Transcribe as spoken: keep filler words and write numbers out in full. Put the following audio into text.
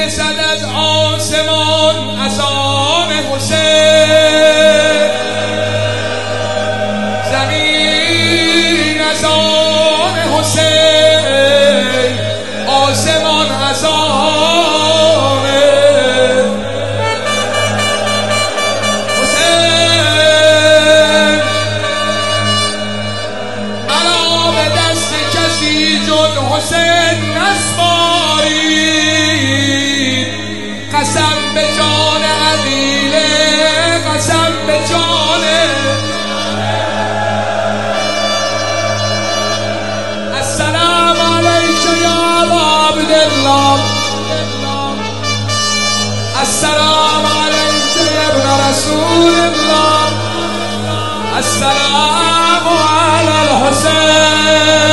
رسد از آسمان اذان حسین، زمین اذان حسین، آسمان اذان حسین. مرا به دست کسی جز حسین نسپارید، قسم به جان عقیله، قسم به جان. السلام علیک یا ابا عبدالله، السلام علیک یا ابن رسول الله، السلام علی الحسین.